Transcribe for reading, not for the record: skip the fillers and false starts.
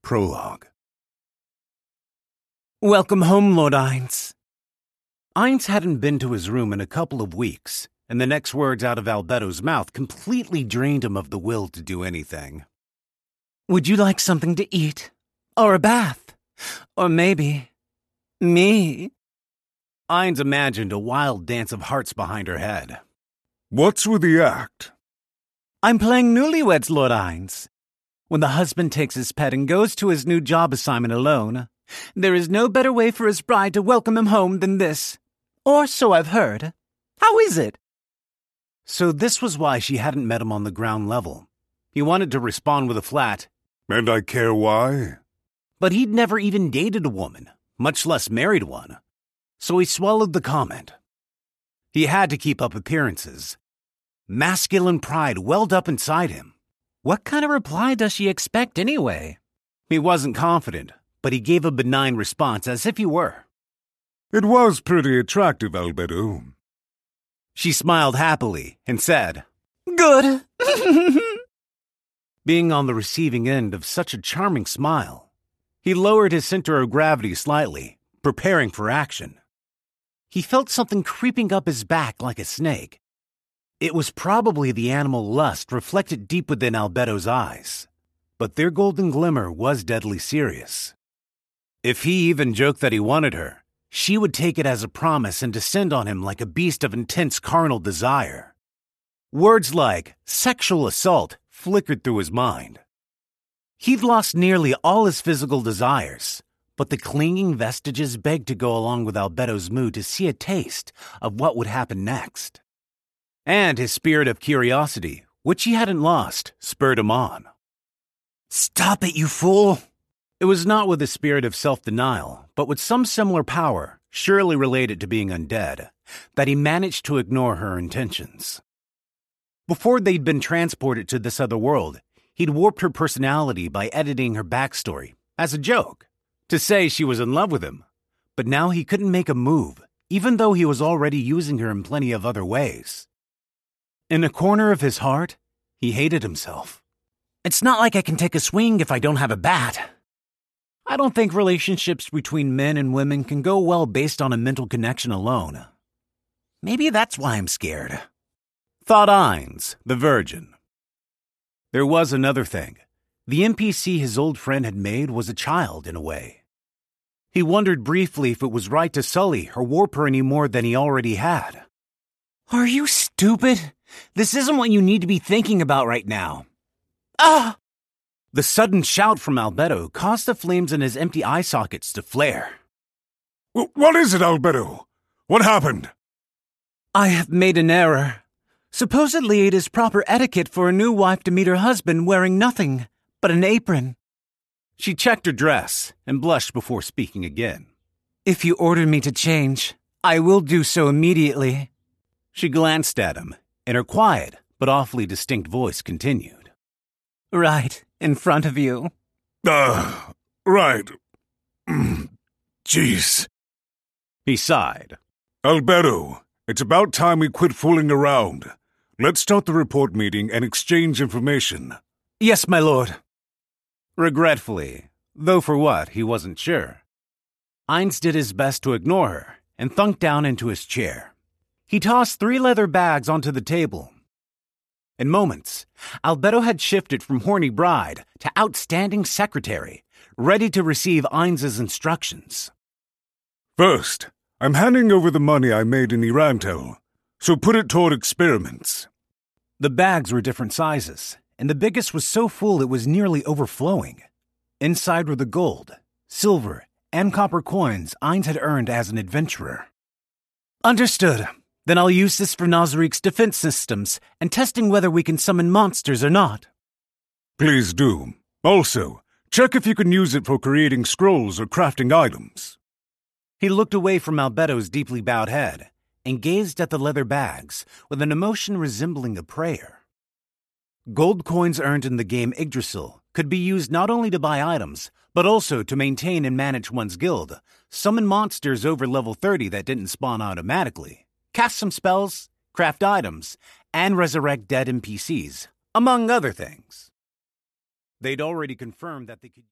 Prologue. Welcome home, Lord Ainz. Ainz hadn't been to his room in a couple of weeks, and the next words out of Albedo's mouth completely drained him of the will to do anything. Would you like something to eat? Or a bath? Or maybe... me? Ainz imagined a wild dance of hearts behind her head. What's with the act? I'm playing newlyweds, Lord Ainz. When the husband takes his pet and goes to his new job assignment alone, there is no better way for his bride to welcome him home than this. Or so I've heard. How is it? So this was why she hadn't met him on the ground level. He wanted to respond with a flat, And I care why? but he'd never even dated a woman, much less married one. So he swallowed the comment. He had to keep up appearances. Masculine pride welled up inside him. What kind of reply does she expect anyway? He wasn't confident, but he gave a benign response as if he were. It was pretty attractive, Albedo. She smiled happily and said, Good. Being on the receiving end of such a charming smile, he lowered his center of gravity slightly, preparing for action. He felt something creeping up his back like a snake. It was probably the animal lust reflected deep within Albedo's eyes, but their golden glimmer was deadly serious. If he even joked that he wanted her, she would take it as a promise and descend on him like a beast of intense carnal desire. Words like sexual assault flickered through his mind. He'd lost nearly all his physical desires, but the clinging vestiges begged to go along with Albedo's mood to see a taste of what would happen next. And his spirit of curiosity, which he hadn't lost, spurred him on. Stop it, you fool! It was not with a spirit of self-denial, but with some similar power, surely related to being undead, that he managed to ignore her intentions. Before they'd been transported to this other world, he'd warped her personality by editing her backstory, as a joke, to say she was in love with him. But now he couldn't make a move, even though he was already using her in plenty of other ways. In a corner of his heart, he hated himself. It's not like I can take a swing if I don't have a bat. I don't think relationships between men and women can go well based on a mental connection alone. Maybe that's why I'm scared. Thought Ainz, the virgin. There was another thing. The NPC his old friend had made was a child in a way. He wondered briefly if it was right to sully or warp her any more than he already had. Are you stupid? This isn't what you need to be thinking about right now. Ah! The sudden shout from Albedo caused the flames in his empty eye sockets to flare. What is it, Albedo? What happened? I have made an error. Supposedly it is proper etiquette for a new wife to meet her husband wearing nothing but an apron. She checked her dress and blushed before speaking again. If you order me to change, I will do so immediately. She glanced at him, and her quiet but awfully distinct voice continued. Right in front of you. Right. Jeez. He sighed. Albedo, it's about time we quit fooling around. Let's start the report meeting and exchange information. Yes, my lord. Regretfully, though for what, he wasn't sure. Ainz did his best to ignore her and thunked down into his chair. He tossed 3 leather bags onto the table. In moments, Albedo had shifted from horny bride to outstanding secretary, ready to receive Ainz's instructions. First, I'm handing over the money I made in Irantel, so put it toward experiments. The bags were different sizes, and the biggest was so full it was nearly overflowing. Inside were the gold, silver, and copper coins Ainz had earned as an adventurer. Understood. Then I'll use this for Nazarique's defense systems and testing whether we can summon monsters or not. Please do. Also, check if you can use it for creating scrolls or crafting items. He looked away from Albedo's deeply bowed head and gazed at the leather bags with an emotion resembling a prayer. Gold coins earned in the game Yggdrasil could be used not only to buy items, but also to maintain and manage one's guild, summon monsters over level 30 that didn't spawn automatically, cast some spells, craft items, and resurrect dead NPCs, among other things. They'd already confirmed that they could...